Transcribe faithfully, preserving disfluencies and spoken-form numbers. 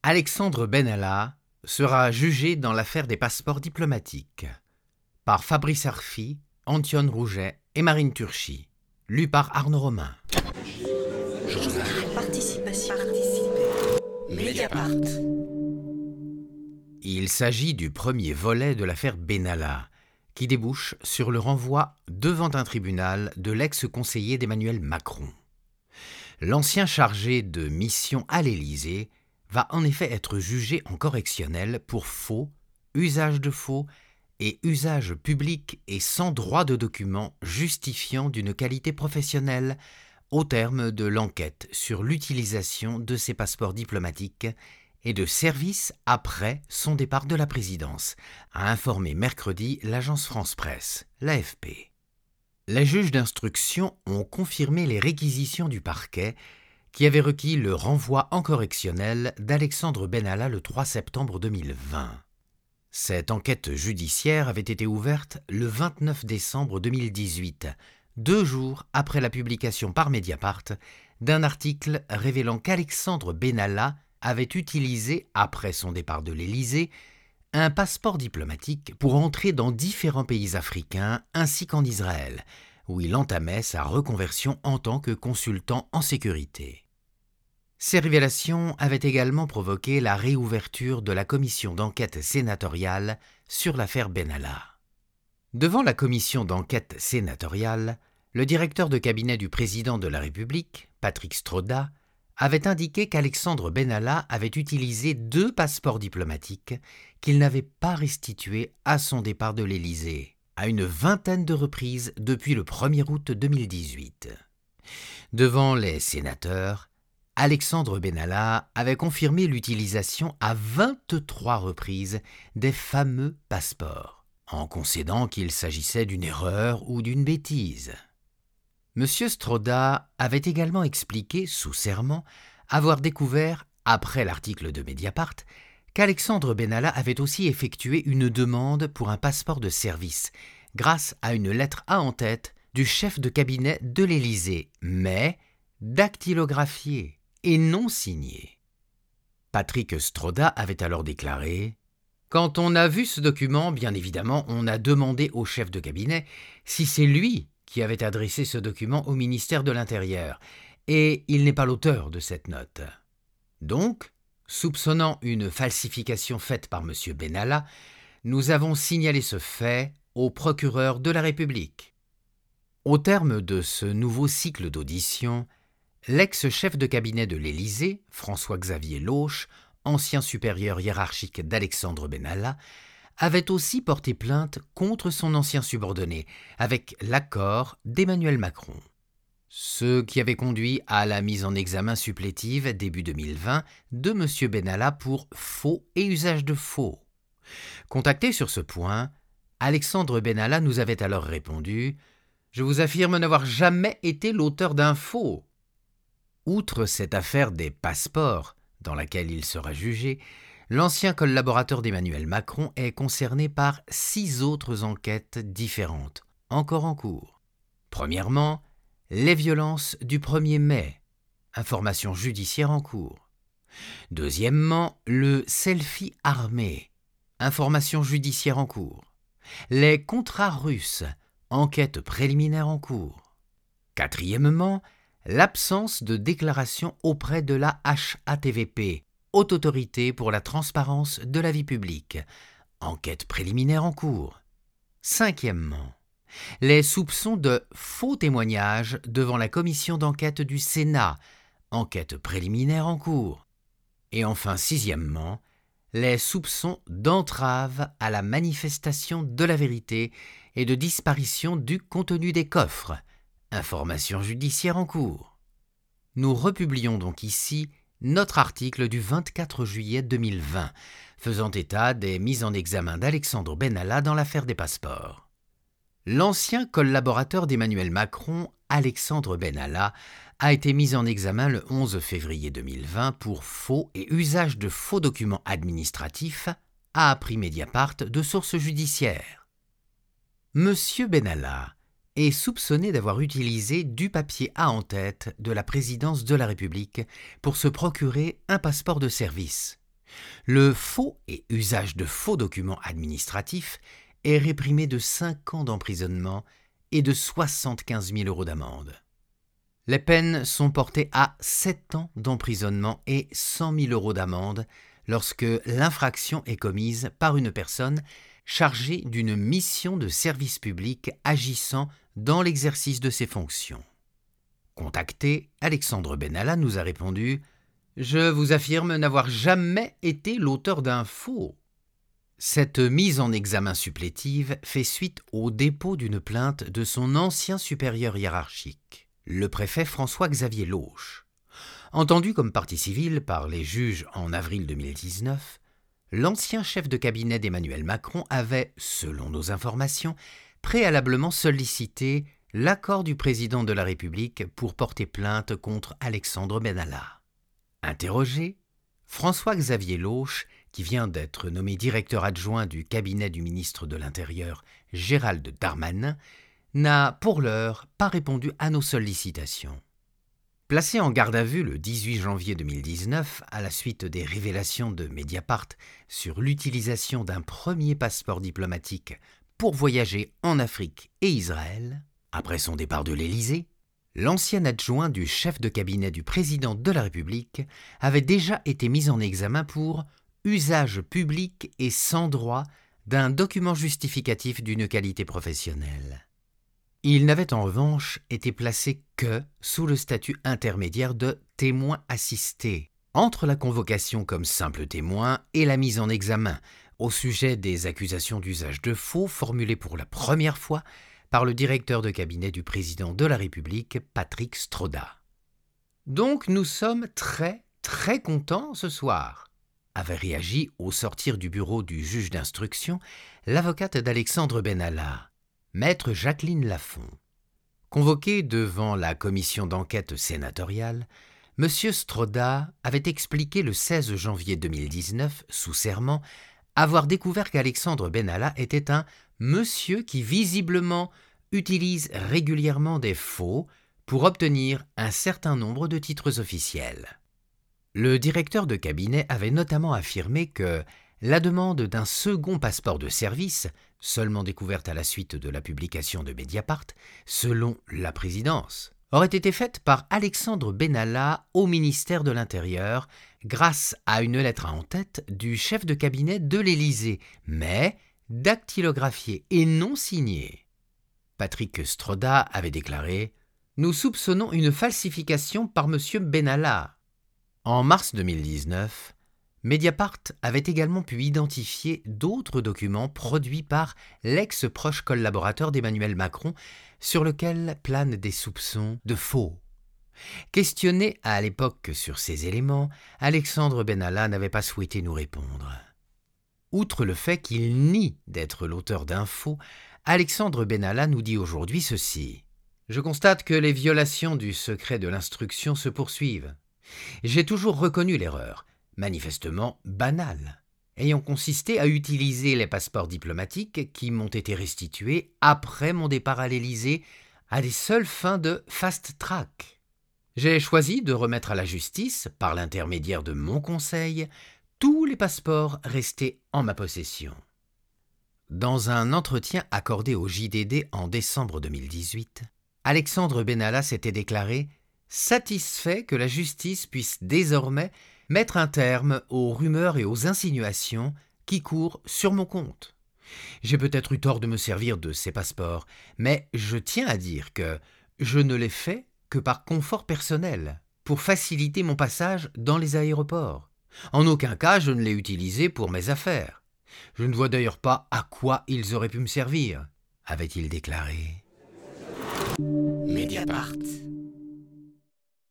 Alexandre Benalla sera jugé dans l'affaire des passeports diplomatiques par Fabrice Arfi, Antione Rouget et Marine Turchi, lu par Arnaud Romain. Journal. Participation. Mediapart. Il s'agit du premier volet de l'affaire Benalla, qui débouche sur le renvoi devant un tribunal de l'ex-conseiller d'Emmanuel Macron. L'ancien chargé de mission à l'Élysée va en effet être jugé en correctionnel pour faux, usage de faux et usage public et sans droit de document justifiant d'une qualité professionnelle au terme de l'enquête sur l'utilisation de ses passeports diplomatiques et de service après son départ de la présidence, a informé mercredi l'agence France-Presse, l'A F P. Les juges d'instruction ont confirmé les réquisitions du parquet qui avait requis le renvoi en correctionnel d'Alexandre Benalla le trois septembre deux mille vingt. Cette enquête judiciaire avait été ouverte le vingt-neuf décembre deux mille dix-huit, deux jours après la publication par Mediapart d'un article révélant qu'Alexandre Benalla avait utilisé, après son départ de l'Élysée, un passeport diplomatique pour entrer dans différents pays africains ainsi qu'en Israël, où il entamait sa reconversion en tant que consultant en sécurité. Ces révélations avaient également provoqué la réouverture de la commission d'enquête sénatoriale sur l'affaire Benalla. Devant la commission d'enquête sénatoriale, le directeur de cabinet du président de la République, Patrick Stroda, avait indiqué qu'Alexandre Benalla avait utilisé deux passeports diplomatiques qu'il n'avait pas restitués à son départ de l'Élysée, à une vingtaine de reprises depuis le premier août deux mille dix-huit. Devant les sénateurs, Alexandre Benalla avait confirmé l'utilisation à vingt-trois reprises des fameux passeports, en concédant qu'il s'agissait d'une erreur ou d'une bêtise. M. Stroda avait également expliqué, sous serment, avoir découvert, après l'article de Mediapart, qu'Alexandre Benalla avait aussi effectué une demande pour un passeport de service, grâce à une lettre A en tête du chef de cabinet de l'Élysée, mais dactylographiée et non signée. Patrick Stroda avait alors déclaré « Quand on a vu ce document, bien évidemment, on a demandé au chef de cabinet si c'est lui qui avait adressé ce document au ministère de l'Intérieur, et il n'est pas l'auteur de cette note. Donc, soupçonnant une falsification faite par M. Benalla, nous avons signalé ce fait au procureur de la République. » Au terme de ce nouveau cycle d'audition, l'ex-chef de cabinet de l'Élysée, François-Xavier Lauche, ancien supérieur hiérarchique d'Alexandre Benalla, avait aussi porté plainte contre son ancien subordonné, avec l'accord d'Emmanuel Macron. Ce qui avait conduit à la mise en examen supplétive début deux mille vingt de M. Benalla pour faux et usage de faux. Contacté sur ce point, Alexandre Benalla nous avait alors répondu « Je vous affirme n'avoir jamais été l'auteur d'un faux ». Outre cette affaire des passeports, dans laquelle il sera jugé, l'ancien collaborateur d'Emmanuel Macron est concerné par six autres enquêtes différentes, encore en cours. Premièrement, les violences du premier mai, information judiciaire en cours. Deuxièmement, le selfie armé, information judiciaire en cours. Les contrats russes, enquête préliminaire en cours. Quatrièmement, l'absence de déclaration auprès de la H A T V P, Haute Autorité pour la Transparence de la Vie Publique, enquête préliminaire en cours. Cinquièmement, les soupçons de faux témoignages devant la commission d'enquête du Sénat, enquête préliminaire en cours. Et enfin, sixièmement, les soupçons d'entrave à la manifestation de la vérité et de disparition du contenu des coffres, information judiciaire en cours. Nous republions donc ici notre article du vingt-quatre juillet deux mille vingt, faisant état des mises en examen d'Alexandre Benalla dans l'affaire des passeports. L'ancien collaborateur d'Emmanuel Macron, Alexandre Benalla, a été mis en examen le onze février deux mille vingt pour faux et usage de faux documents administratifs, a appris Mediapart de sources judiciaires. Monsieur Benalla est soupçonné d'avoir utilisé du papier A en tête de la présidence de la République pour se procurer un passeport de service. Le faux et usage de faux documents administratifs est réprimé de cinq ans d'emprisonnement et de soixante-quinze mille euros d'amende. Les peines sont portées à sept ans d'emprisonnement et cent mille euros d'amende lorsque l'infraction est commise par une personne chargée d'une mission de service public agissant dans l'exercice de ses fonctions. Contacté, Alexandre Benalla nous a répondu « Je vous affirme n'avoir jamais été l'auteur d'un faux ». Cette mise en examen supplétive fait suite au dépôt d'une plainte de son ancien supérieur hiérarchique, le préfet François-Xavier Lauche. Entendu comme partie civile par les juges en avril deux mille dix-neuf, l'ancien chef de cabinet d'Emmanuel Macron avait, selon nos informations, préalablement sollicité l'accord du président de la République pour porter plainte contre Alexandre Benalla. Interrogé, François-Xavier Lauche, qui vient d'être nommé directeur adjoint du cabinet du ministre de l'Intérieur, Gérald Darmanin, n'a pour l'heure pas répondu à nos sollicitations. Placé en garde à vue le dix-huit janvier deux mille dix-neuf, à la suite des révélations de Mediapart sur l'utilisation d'un premier passeport diplomatique pour voyager en Afrique et Israël, après son départ de l'Élysée, l'ancien adjoint du chef de cabinet du président de la République avait déjà été mis en examen pour usage public et sans droit d'un document justificatif d'une qualité professionnelle. Il n'avait en revanche été placé que sous le statut intermédiaire de témoin assisté, entre la convocation comme simple témoin et la mise en examen, au sujet des accusations d'usage de faux formulées pour la première fois par le directeur de cabinet du président de la République, Patrick Stroda. « Donc nous sommes très, très contents ce soir », avait réagi au sortir du bureau du juge d'instruction l'avocate d'Alexandre Benalla, maître Jacqueline Lafont. Convoqué devant la commission d'enquête sénatoriale, M. Stroda avait expliqué le seize janvier deux mille dix-neuf, sous serment, avoir découvert qu'Alexandre Benalla était un monsieur qui visiblement utilise régulièrement des faux pour obtenir un certain nombre de titres officiels. Le directeur de cabinet avait notamment affirmé que la demande d'un second passeport de service, seulement découverte à la suite de la publication de Mediapart, selon la présidence, aurait été faite par Alexandre Benalla au ministère de l'Intérieur grâce à une lettre en tête du chef de cabinet de l'Élysée, mais dactylographiée et non signée. Patrick Stroda avait déclaré « Nous soupçonnons une falsification par M. Benalla ». En mars deux mille dix-neuf, Mediapart avait également pu identifier d'autres documents produits par l'ex-proche collaborateur d'Emmanuel Macron sur lequel planent des soupçons de faux. Questionné à l'époque sur ces éléments, Alexandre Benalla n'avait pas souhaité nous répondre. Outre le fait qu'il nie d'être l'auteur d'un faux, Alexandre Benalla nous dit aujourd'hui ceci. « Je constate que les violations du secret de l'instruction se poursuivent. J'ai toujours reconnu l'erreur, manifestement banale, ayant consisté à utiliser les passeports diplomatiques qui m'ont été restitués après mon départ à l'Élysée à des seules fins de fast-track. J'ai choisi de remettre à la justice, par l'intermédiaire de mon conseil, tous les passeports restés en ma possession. » Dans un entretien accordé au J D D en décembre deux mille dix-huit, Alexandre Benalla s'était déclaré « satisfait que la justice puisse désormais mettre un terme aux rumeurs et aux insinuations qui courent sur mon compte. J'ai peut-être eu tort de me servir de ces passeports, mais je tiens à dire que je ne l'ai fait que par confort personnel, pour faciliter mon passage dans les aéroports. En aucun cas je ne l'ai utilisé pour mes affaires. Je ne vois d'ailleurs pas à quoi ils auraient pu me servir, avait-il déclaré. Mediapart.